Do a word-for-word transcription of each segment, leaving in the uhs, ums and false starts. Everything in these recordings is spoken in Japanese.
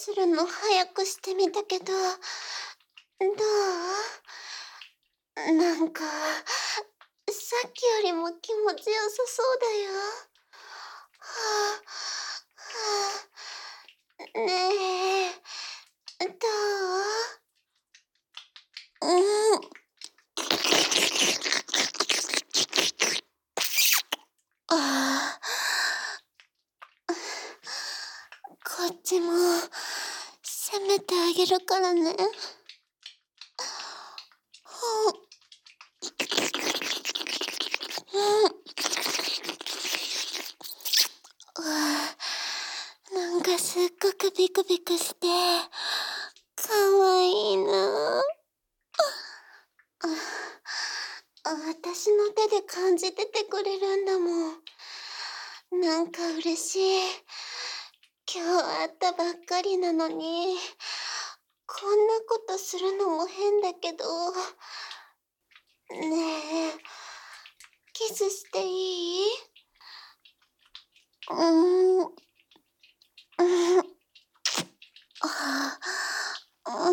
するの早くしてみたけど、どう？なんか、さっきよりも気持ちよさそうだよ。はあ、はあ、ねえ、どう？うん。ああ、こっちも責めてあげるからね。はあ、うん。わあ、なんかすっごくビクビクして、かわいいな。あ、あ、私の手で感じててくれるんだもん。なんか嬉しい。今日会ったばっかりなのに、こんなことするのも変だけど、ねえ、キスしていい？うーん、うん、ああ、うん、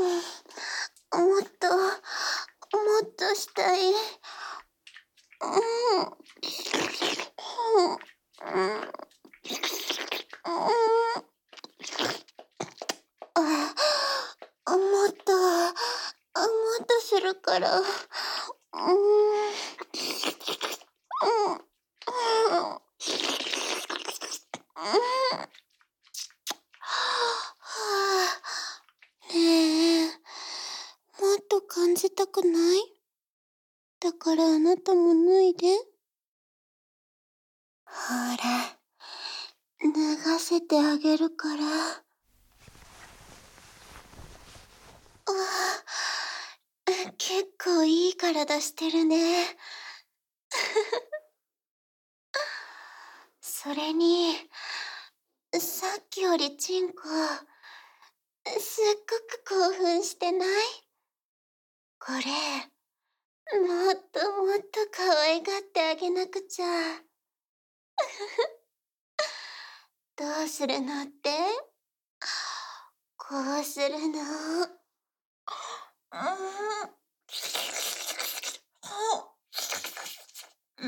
もっと、もっとしたい。うん、うん、うん、うん。ああ、もっと、あ、もっとするから。うーん。うん。うん。うん。はあ。ねえ、もっと感じたくない？だからあなたも脱いで。ほら、脱がせてあげるから。ああ、結構いい体してるね。それに、さっきよりチンコ、すっごく興奮してない？これ、もっともっと可愛がってあげなくちゃ。どうするのって？こうするの。うん。ほうん。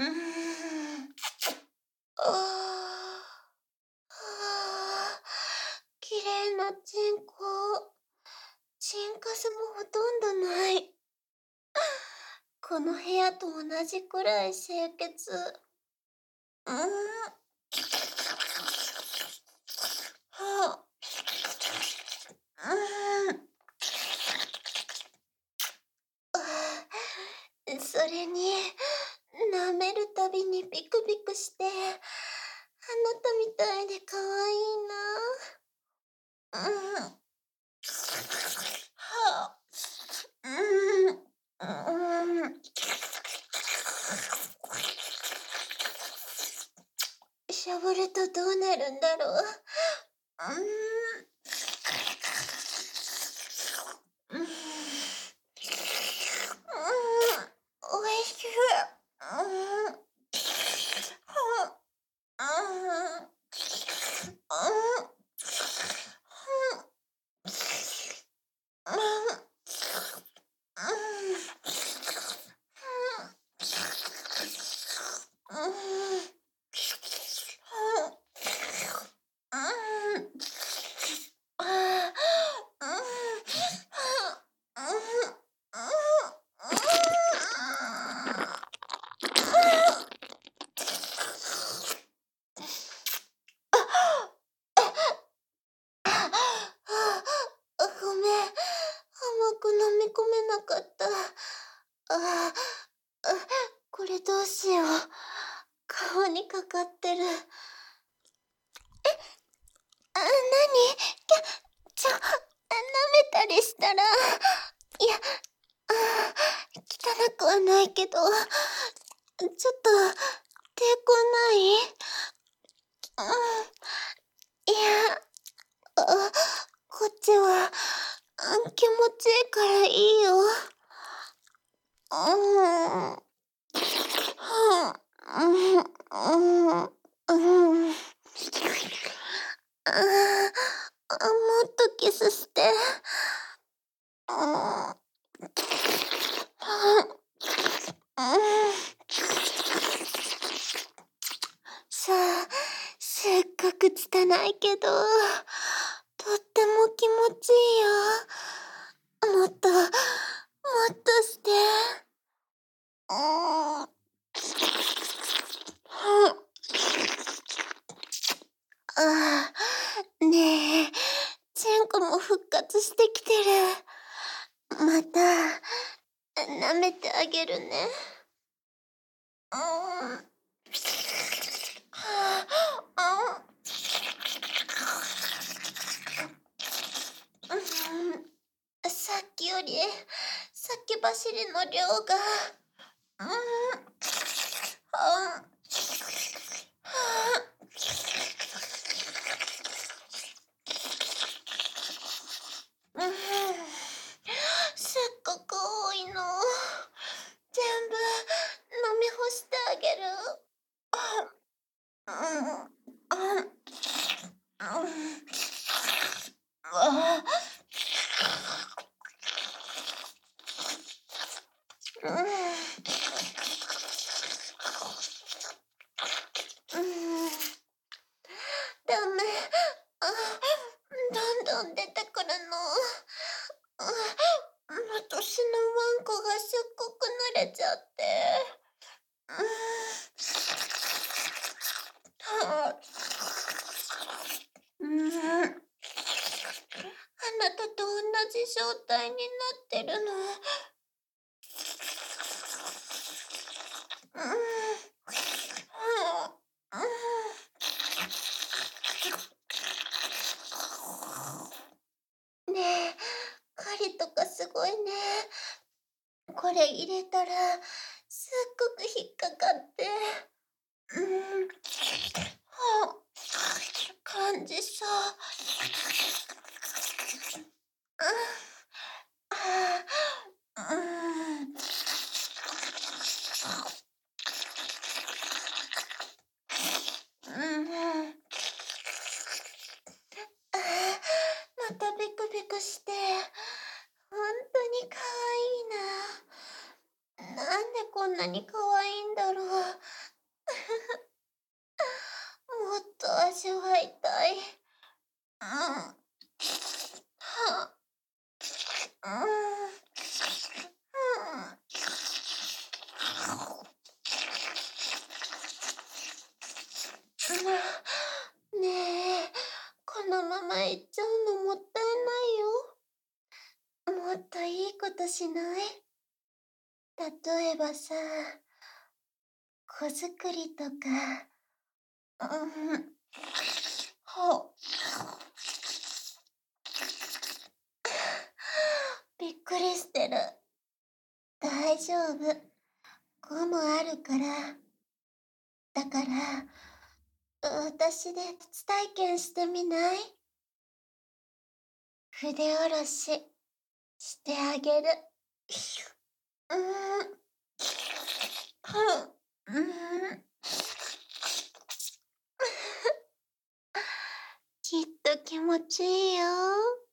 ああ。はあ。綺麗なチンコ。チンカスもほとんどない。この部屋と同じくらい清潔。うん。はあ。うん。それに、舐めるたびにビクビクして、あなたみたいで可愛いな。うん。はあ。うん。うん。しゃぶるとどうなるんだろう。うん。うん。うん。おいしい。うん。はあ。うん。うん。うん。うん。ごめん、甘く飲み込めなかった。ああ、これどうしよう。顔にかかってる。あ、なに？きゃ、ちょ、舐めたりしたら、いや、あー汚くはないけど、ちょっと、抵抗ない？うん、いや、あ、こっちは、あ気持ちいいからいいよ。うん。うん、うん、うん。ああ、もっとキス拙いけど、とっても気持ちいいよ。もっと、もっとして。うーん。ああ、ねえ、チェンコも復活してきてる。また、舐めてあげるね。うーん。はあ、うん。さっきより、先走りの量が、うん。あん。はあ、うん。すっごく多いの。全部飲み干してあげる。うん。うん。うん。あうん。うん。ダメ。あ、どんどん出てくるの。あ、私のワンコがすっごく慣れちゃって。うん。はあ、うん。あなたと同じ状態になってるの。うん。はあ、うん。ねえ、狩りとかすごいね。これ入れたら、すっごく引っかかって。うん。はあ、感じそう。うん。ああ、うん。うん。ああ、またビクビクして、ほんとに可愛いな。なんでこんなに可愛いんだろう。もっと味わいたい。うん。はあ、うん。うん。ねえ、このまま行っちゃうのもったいないよ。もっといいことしない？例えばさ、子作りとか、うん、ほ、びっくりしてる。大丈夫。ゴムあるから。だから、私で初体験してみない？筆下ろししてあげる。うーん。はうーん。きっと気持ちいいよ。